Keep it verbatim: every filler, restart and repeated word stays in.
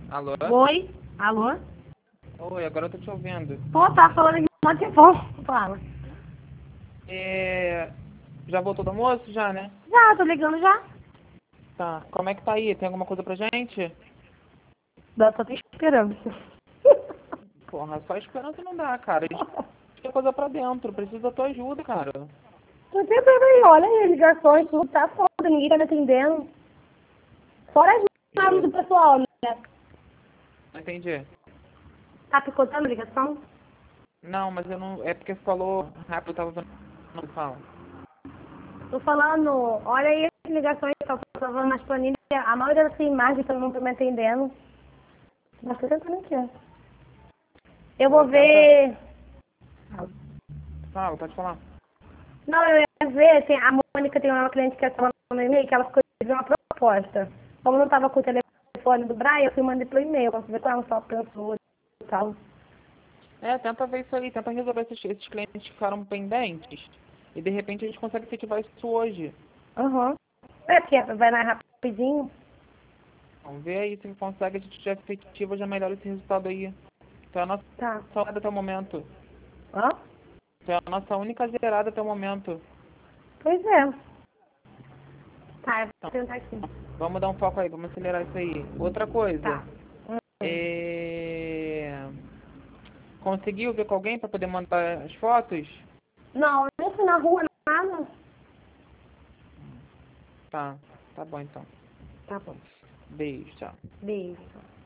Alô? Oi? Alô? Oi, agora eu tô te ouvindo. Pô, tá falando aqui um monte de bom. Fala. É... Já voltou do almoço já, né? Já, tô ligando já. Tá. Como é que tá aí? Tem alguma coisa pra gente? Eu tô te esperando. Porra, só esperança não dá, cara. A gente tem coisa pra dentro. Preciso da tua ajuda, cara. Tô tentando aí, olha aí, as ligações, tudo tá foda, ninguém tá me atendendo. Fora as mensagens do pessoal, né? Não entendi. Tá picotando a ligação? Não, mas eu não... É porque você falou rápido, eu tava vendo... Não fala. Tô falando, olha aí as ligações que eu tô falando nas planilhas, a maioria das imagens que eu não tô me atendendo. Mas tô tentando aqui, ó. Eu Pô, vou tenta... ver. Fala, pode falar. Não, eu ia ver, tem, a Mônica tem uma cliente que estava no e-mail que ela ficou de uma proposta. Como não estava com o telefone do Brian, eu fui mandar pelo e-mail, posso ver com ela só pensou e tal. É, tenta ver isso aí. Tenta resolver esses, esses clientes que ficaram pendentes. E de repente a gente consegue efetivar isso hoje. Aham. É, porque vai mais rapidinho. Vamos ver aí se consegue, a gente já efetiva, já melhora esse resultado aí. Então é a nossa Tá. zerada até o momento. Hã? Então é a nossa única zerada até o momento. Pois é. Tá, eu Então, vou tentar aqui. vamos dar um foco aí, vamos acelerar isso aí. Outra coisa, Tá. Hum. é... conseguiu ver com alguém para poder mandar as fotos? Não, eu nem fui na rua, nada. Tá, tá bom então. Tá bom. Beijo, tchau. Beijo.